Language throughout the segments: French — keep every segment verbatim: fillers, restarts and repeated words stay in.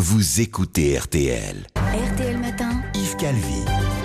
vous écoutez R T L. R T L Matin, Yves Calvi.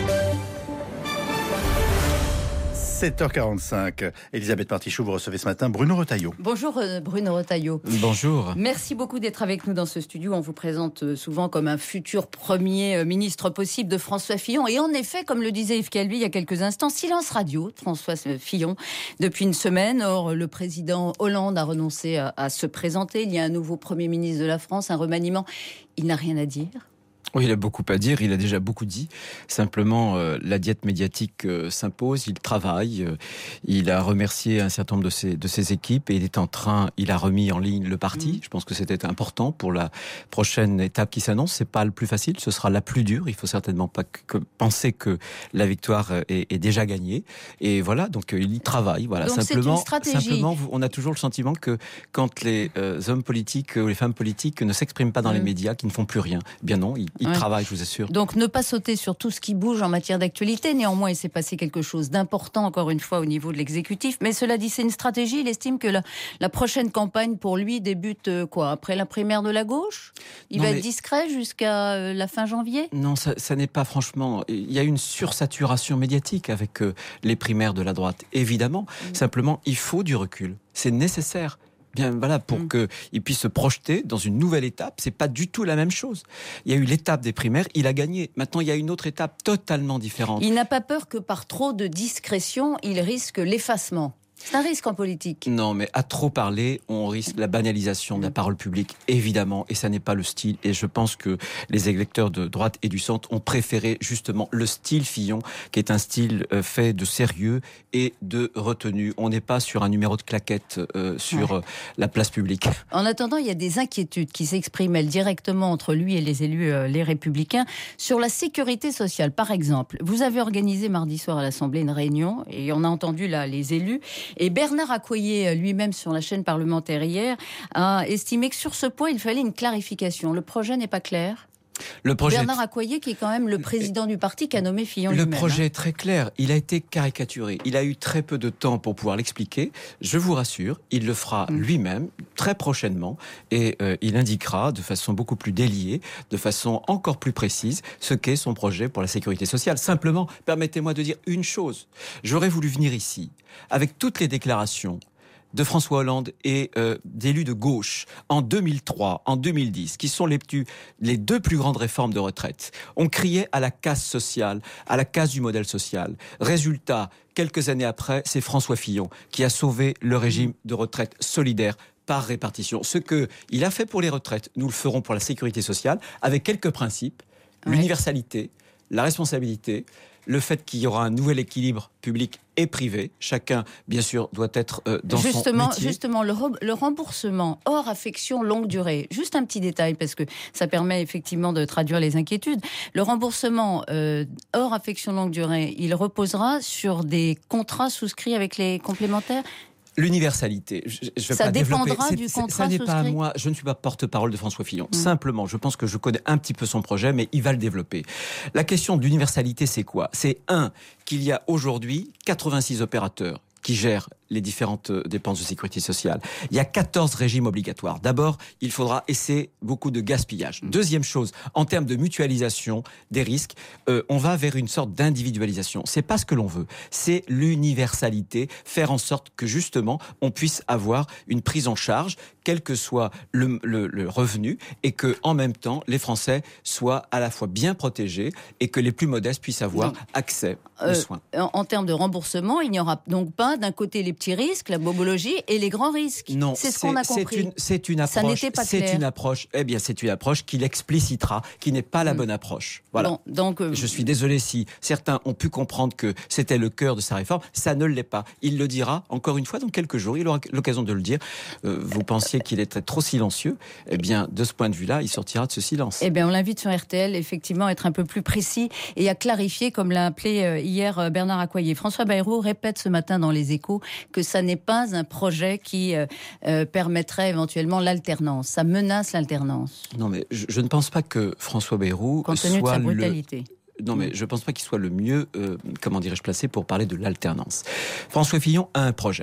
sept heures quarante-cinq. Elisabeth Martichoux, vous recevez ce matin Bruno Retailleau. bonjour euh, Bruno Retailleau. Bonjour. Merci beaucoup d'être avec nous dans ce studio. On vous présente euh, souvent comme un futur premier euh, ministre possible de François Fillon. Et en effet, comme le disait Yves Calvi il y a quelques instants, silence radio de François Fillon depuis une semaine. Or, le président Hollande a renoncé à, à se présenter. Il y a un nouveau premier ministre de la France, un remaniement. Il n'a rien à dire. Oui, il a beaucoup à dire, il a déjà beaucoup dit. Simplement, euh, la diète médiatique euh, s'impose, il travaille, euh, il a remercié un certain nombre de ses, de ses équipes et il est en train, il a remis en ligne le parti. Mmh. Je pense que c'était important pour la prochaine étape qui s'annonce. C'est pas le plus facile, ce sera la plus dure. Il faut certainement pas que, que penser que la victoire est, est déjà gagnée. Et voilà, donc euh, il y travaille. Voilà, donc simplement, c'est une stratégie. Simplement, on a toujours le sentiment que quand les euh, hommes politiques ou les femmes politiques ne s'expriment pas dans mmh. les médias, qu'ils ne font plus rien. Eh bien non, ils Il ouais. travaille, je vous assure. Donc ne pas sauter sur tout ce qui bouge en matière d'actualité. Néanmoins, il s'est passé quelque chose d'important, encore une fois, au niveau de l'exécutif. Mais cela dit, c'est une stratégie. Il estime que la, la prochaine campagne, pour lui, débute euh, quoi après la primaire de la gauche. Il non, va mais... être discret jusqu'à euh, la fin janvier. Non, ça, ça n'est pas franchement... Il y a une sursaturation médiatique avec euh, les primaires de la droite, évidemment. Mmh. Simplement, il faut du recul. C'est nécessaire. Bien, voilà, pour mmh. qu'il puisse se projeter dans une nouvelle étape. C'est pas du tout la même chose. Il y a eu l'étape des primaires, il a gagné. Maintenant, il y a une autre étape totalement différente. Il n'a pas peur que par trop de discrétion, il risque l'effacement. C'est un risque en politique. Non, mais à trop parler, on risque la banalisation de la parole publique, évidemment, et ça n'est pas le style. Et je pense que les électeurs de droite et du centre ont préféré justement le style Fillon, qui est un style fait de sérieux et de retenue. On n'est pas sur un numéro de claquette euh, sur ouais. la place publique. En attendant, il y a des inquiétudes qui s'expriment elles, directement entre lui et les élus, euh, les Républicains, sur la sécurité sociale. Par exemple, vous avez organisé mardi soir à l'Assemblée une réunion, et on a entendu là les élus. Et Bernard Accoyer, lui-même sur la chaîne parlementaire hier, a estimé que sur ce point, il fallait une clarification. Le projet n'est pas clair. Le projet Bernard Accoyer, qui est quand même le président du parti qui a nommé Fillon le lui-même. Le projet hein. est très clair. Il a été caricaturé. Il a eu très peu de temps pour pouvoir l'expliquer. Je vous rassure, il le fera mmh. lui-même très prochainement et euh, il indiquera de façon beaucoup plus déliée, de façon encore plus précise, ce qu'est son projet pour la sécurité sociale. Simplement, permettez-moi de dire une chose. J'aurais voulu venir ici avec toutes les déclarations de François Hollande et euh, d'élus de gauche en deux mille trois, en deux mille dix, qui sont les, plus, les deux plus grandes réformes de retraite. On criait à la casse sociale, à la casse du modèle social. Résultat, quelques années après, c'est François Fillon qui a sauvé le régime de retraite solidaire par répartition. Ce qu'il a fait pour les retraites, nous le ferons pour la sécurité sociale, avec quelques principes, ouais. l'universalité, la responsabilité, le fait qu'il y aura un nouvel équilibre public et privé. Chacun, bien sûr, doit être euh, dans justement, son métier. Justement, le, re- le remboursement hors affection longue durée, juste un petit détail, parce que ça permet effectivement de traduire les inquiétudes. Le remboursement euh, hors affection longue durée, il reposera sur des contrats souscrits avec les complémentaires. L'universalité, je, je vais ça pas dépendra développer. du c'est, contrat ça n'est souscrit. pas à moi. Je ne suis pas porte-parole de François Fillon. Mmh. Simplement, je pense que je connais un petit peu son projet, mais il va le développer. La question de l'universalité, c'est quoi ? C'est un, qu'il y a aujourd'hui quatre-vingt-six opérateurs qui gèrent les différentes dépenses de sécurité sociale. Il y a quatorze régimes obligatoires. D'abord, il faudra essayer beaucoup de gaspillage. Deuxième chose, en termes de mutualisation des risques, euh, on va vers une sorte d'individualisation. C'est pas ce que l'on veut. C'est l'universalité, faire en sorte que justement, on puisse avoir une prise en charge, quel que soit le, le, le revenu, et que en même temps, les Français soient à la fois bien protégés et que les plus modestes puissent avoir non. accès euh, aux soins. En, en termes de remboursement, il n'y aura donc pas d'un côté les petits risques, la bobologie et les grands risques. Non, c'est ce qu'on a compris. C'est une, c'est une approche. Ça n'était pas c'est clair. une approche. Eh bien, c'est une approche qui l'explicitera, qui n'est pas la mmh. bonne approche. Voilà. Bon, donc, euh... je suis désolé si certains ont pu comprendre que c'était le cœur de sa réforme. Ça ne l'est pas. Il le dira encore une fois dans quelques jours. Il aura l'occasion de le dire. Euh, vous pensiez qu'il était trop silencieux. Eh bien, de ce point de vue-là, il sortira de ce silence. Eh bien, on l'invite sur R T L, effectivement, à être un peu plus précis et à clarifier, comme l'a appelé hier Bernard Accoyer. François Bayrou répète ce matin dans Les Échos que ça n'est pas un projet qui euh, euh, permettrait éventuellement l'alternance. Ça menace l'alternance. Non, mais je, je ne pense pas que François Bayrou Compte tenu soit de sa brutalité. Le... Non, mais je ne pense pas qu'il soit le mieux, euh, comment dirais-je, placé pour parler de l'alternance. François Fillon a un projet.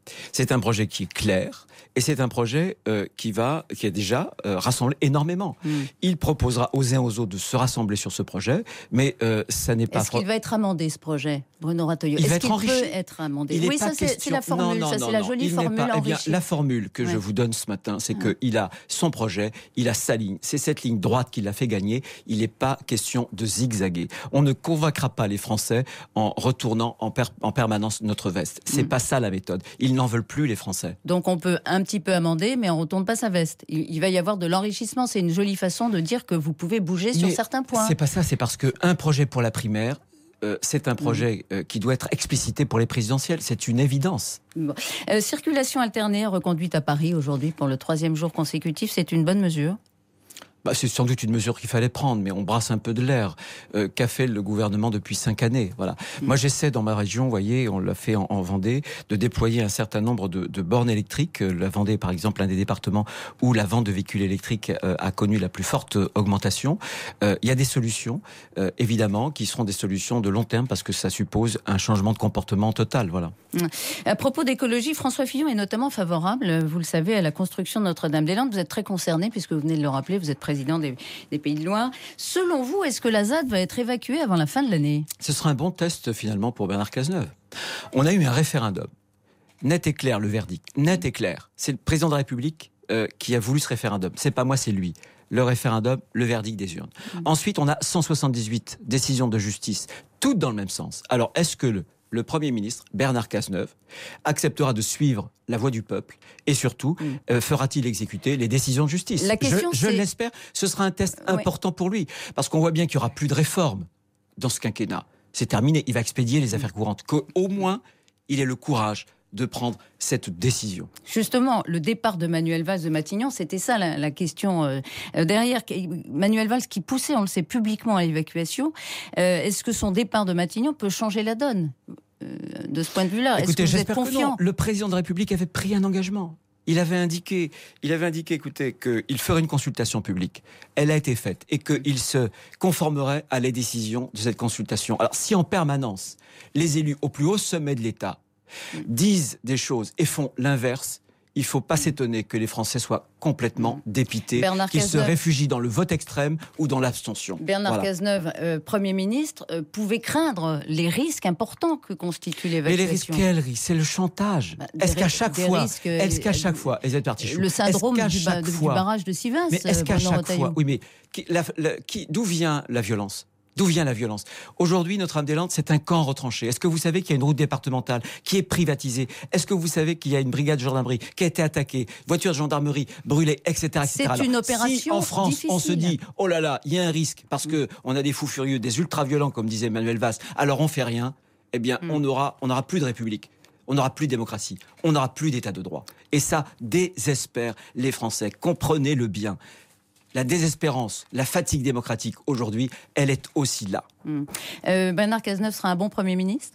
C'est un projet qui est clair. Et c'est un projet euh, qui va, qui a déjà euh, rassemblé énormément. Mmh. Il proposera aux uns et aux autres de se rassembler sur ce projet, mais euh, ça n'est pas... Est-ce qu'il va être amendé, ce projet, Bruno Rataillot? Il Est-ce va être qu'il enrichi. peut être amendé? Il Oui, ça question... c'est, c'est la formule, non, non, ça non, c'est la non, jolie il formule pas... enrichie. eh bien, la formule que ouais. je vous donne ce matin, c'est ouais. qu'il a son projet, il a sa ligne. C'est cette ligne droite qui l'a fait gagner. Il n'est pas question de zigzaguer. On ne convaincra pas les Français en retournant en, per... en permanence notre veste. C'est mmh. pas ça la méthode. Ils n'en veulent plus, les Français. Donc on peut un petit peu amender, mais on ne retourne pas sa veste. Il va y avoir de l'enrichissement. C'est une jolie façon de dire que vous pouvez bouger mais sur certains points. C'est pas ça, c'est parce qu'un projet pour la primaire, euh, c'est un projet euh, qui doit être explicité pour les présidentielles. C'est une évidence. Bon. Euh, circulation alternée reconduite à Paris aujourd'hui pour le troisième jour consécutif, c'est une bonne mesure? Bah, c'est sans doute une mesure qu'il fallait prendre, mais on brasse un peu de l'air. Euh, qu'a fait le gouvernement depuis cinq années? Voilà. Mmh. Moi, j'essaie dans ma région, vous voyez, on l'a fait en, en Vendée, de déployer un certain nombre de, de bornes électriques. La Vendée, par exemple, un des départements où la vente de véhicules électriques euh, a connu la plus forte augmentation. Il euh, y a des solutions, euh, évidemment, qui seront des solutions de long terme parce que ça suppose un changement de comportement total. Voilà. Mmh. À propos d'écologie, François Fillon est notamment favorable, vous le savez, à la construction de Notre-Dame-des-Landes. Vous êtes très concerné, puisque vous venez de le rappeler, vous êtes président des, des Pays de Loire. Selon vous, est-ce que la Z A D va être évacuée avant la fin de l'année? Ce sera un bon test finalement pour Bernard Cazeneuve. On a eu un référendum. Net et clair le verdict. Net et clair. C'est le président de la République euh, qui a voulu ce référendum. C'est pas moi, c'est lui. Le référendum, le verdict des urnes. Mmh. Ensuite, on a cent soixante-dix-huit décisions de justice, toutes dans le même sens. Alors, est-ce que le le Premier ministre, Bernard Cazeneuve, acceptera de suivre la voix du peuple et surtout, mmh. euh, fera-t-il exécuter les décisions de justice? La question, Je, je l'espère, ce sera un test ouais. important pour lui, parce qu'on voit bien qu'il n'y aura plus de réforme dans ce quinquennat. C'est terminé, il va expédier les affaires courantes. Qu'au moins, il ait le courage de prendre cette décision. Justement, le départ de Manuel Valls de Matignon, c'était ça la, la question euh, derrière. Manuel Valls qui poussait, on le sait, publiquement à l'évacuation. Euh, est-ce que son départ de Matignon peut changer la donne euh, de ce point de vue-là? Écoutez, est-ce que vous j'espère êtes confiant? que non. Le président de la République avait pris un engagement. Il avait indiqué, il avait indiqué, écoutez, qu'il ferait une consultation publique. Elle a été faite et qu'il se conformerait à les décisions de cette consultation. Alors, si en permanence, les élus au plus haut sommet de l'État disent des choses et font l'inverse, il ne faut pas s'étonner que les Français soient complètement dépités, Bernard qu'ils Cazeneuve, se réfugient dans le vote extrême ou dans l'abstention. Bernard voilà. Cazeneuve, euh, Premier ministre, euh, pouvait craindre les risques importants que constitue l'évacuation. Mais les risques, quels risques? C'est le chantage. Bah, est-ce qu'à chaque fois, risques, est-ce qu'à chaque fois, et parti chou, le syndrome du, ba- du barrage de Sivens, mais est-ce qu'à Bruno chaque Retailleau. fois, oui, mais qui, la, la, qui, d'où vient la violence? D'où vient la violence? Aujourd'hui, Notre-Dame-des-Landes, c'est un camp retranché. Est-ce que vous savez qu'il y a une route départementale qui est privatisée? Est-ce que vous savez qu'il y a une brigade de gendarmerie qui a été attaquée, voiture de gendarmerie brûlée, et cetera, et cetera. C'est une opération si en France, difficile. On se dit, oh là là, il y a un risque parce que on a des fous furieux, des ultra-violents, comme disait Manuel Valls, alors on fait rien, eh bien, mm. on aura, on n'aura plus de République. On n'aura plus de démocratie, on n'aura plus d'état de droit. Et ça désespère les Français. Comprenez-le bien. La désespérance, la fatigue démocratique aujourd'hui, elle est aussi là. Mmh. Euh, Bernard Cazeneuve sera un bon Premier ministre?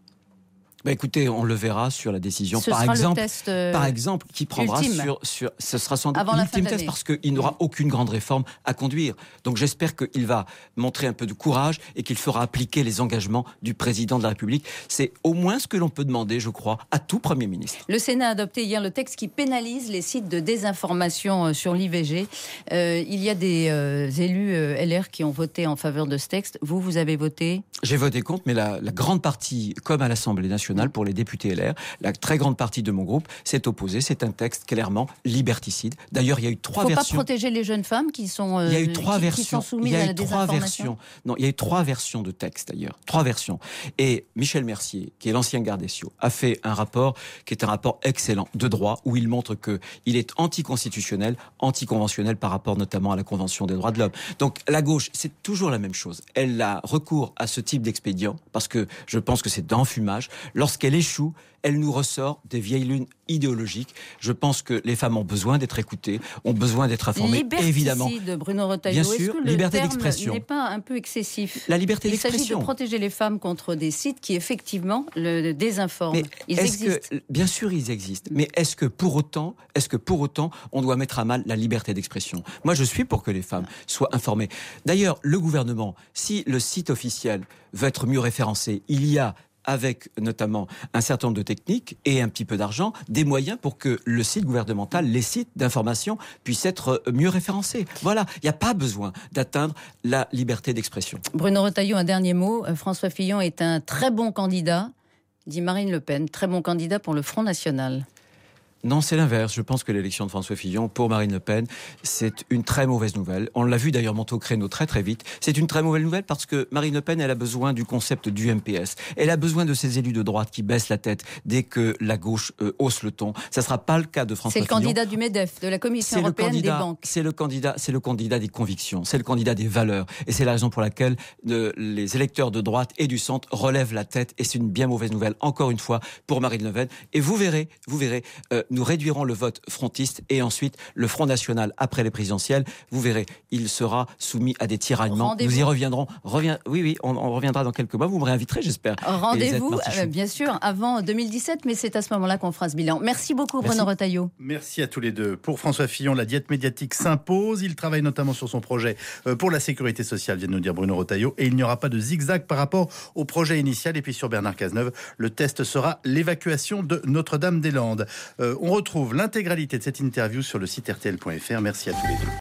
Bah écoutez, on le verra sur la décision. Ce par sera exemple, le test euh, par exemple, qui prendra ultime. sur, sur, ce sera sans doute avant l'ultime test parce qu'il n'aura aucune grande réforme à conduire. Donc j'espère qu'il va montrer un peu de courage et qu'il fera appliquer les engagements du président de la République. C'est au moins ce que l'on peut demander, je crois, à tout Premier ministre. Le Sénat a adopté hier le texte qui pénalise les sites de désinformation sur l'I V G. Euh, il y a des euh, élus euh, L R qui ont voté en faveur de ce texte. Vous, vous avez voté? J'ai voté contre, mais la, la grande partie, comme à l'Assemblée nationale, pour les députés L R, la très grande partie de mon groupe s'est opposée. C'est un texte clairement liberticide. D'ailleurs, il y a eu trois versions. Il ne faut pas protéger les jeunes femmes qui sont, euh, il y a eu trois qui, versions. qui sont soumises il y a à eu la trois désinformation. Versions. Non, il y a eu trois versions de texte d'ailleurs. Trois versions. Et Michel Mercier, qui est l'ancien garde des Sceaux, a fait un rapport qui est un rapport excellent de droit où il montre qu'il est anticonstitutionnel, anticonventionnel par rapport notamment à la Convention des droits de l'homme. Donc la gauche, c'est toujours la même chose. Elle a recours à ce type d'expédient parce que je pense que c'est d'enfumage. Lorsqu'elle échoue, elle nous ressort des vieilles lunes idéologiques. Je pense que les femmes ont besoin d'être écoutées, ont besoin d'être informées, liberticide, évidemment. de Bruno Retailleau. Bien sûr, est-ce que liberté le terme d'expression n'est pas un peu excessif? La liberté Il d'expression. Il s'agit de protéger les femmes contre des sites qui, effectivement, le désinforment. Mais ils existent. Que, bien sûr, ils existent. Mais est-ce que pour autant, est-ce que pour autant, on doit mettre à mal la liberté d'expression? Moi, je suis pour que les femmes soient informées. D'ailleurs, le gouvernement, si le site officiel veut être mieux référencé, il y a avec notamment un certain nombre de techniques et un petit peu d'argent, des moyens pour que le site gouvernemental, les sites d'information puissent être mieux référencés. Voilà, il n'y a pas besoin d'atteindre la liberté d'expression. Bruno Retailleau, un dernier mot. François Fillon est un très bon candidat, dit Marine Le Pen, très bon candidat pour le Front National. Non, c'est l'inverse. Je pense que l'élection de François Fillon pour Marine Le Pen, c'est une très mauvaise nouvelle. On l'a vu d'ailleurs monter au créneau très très vite. C'est une très mauvaise nouvelle parce que Marine Le Pen, elle a besoin du concept du M P S. Elle a besoin de ces élus de droite qui baissent la tête dès que la gauche euh, hausse le ton. Ça ne sera pas le cas de François Fillon. C'est le candidat du MEDEF, de la Commission c'est européenne le candidat, des banques. C'est le candidat, c'est le candidat des convictions, c'est le candidat des valeurs. Et c'est la raison pour laquelle de, les électeurs de droite et du centre relèvent la tête. Et c'est une bien mauvaise nouvelle, encore une fois, pour Marine Le Pen. Et vous verrez, vous verrez, euh, nous réduirons le vote frontiste et ensuite le Front National après les présidentielles. Vous verrez, il sera soumis à des tiraillements. Nous y reviendrons. Revient, oui, oui, on, on reviendra dans quelques mois. Vous me réinviterez, j'espère. Rendez-vous, euh, bien sûr, avant deux mille dix-sept, mais c'est à ce moment-là qu'on fera ce bilan. Merci beaucoup, Merci. Bruno Retailleau. Merci à tous les deux. Pour François Fillon, la diète médiatique s'impose. Il travaille notamment sur son projet pour la sécurité sociale, vient de nous dire Bruno Retailleau. Et il n'y aura pas de zigzag par rapport au projet initial. Et puis sur Bernard Cazeneuve, le test sera l'évacuation de Notre-Dame-des-Landes. Euh, on retrouve l'intégralité de cette interview sur le site R T L point F R. Merci à tous les deux.